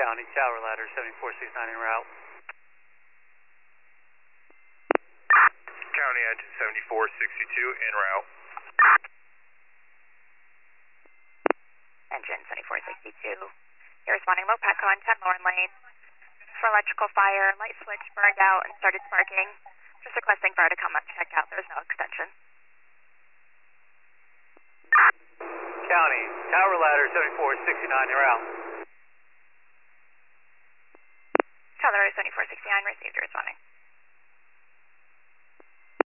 County, Tower Ladder 7469 en route. County engine 7462 en route. Engine 7462. You're responding Mopatco on 10 Lauren Lane. For electrical fire, light switch burned out and started sparking. Just requesting fire to come up, check out. There's no extension. County, Tower Ladder 7469 en route. Tower Ladder 7469 received, you're responding.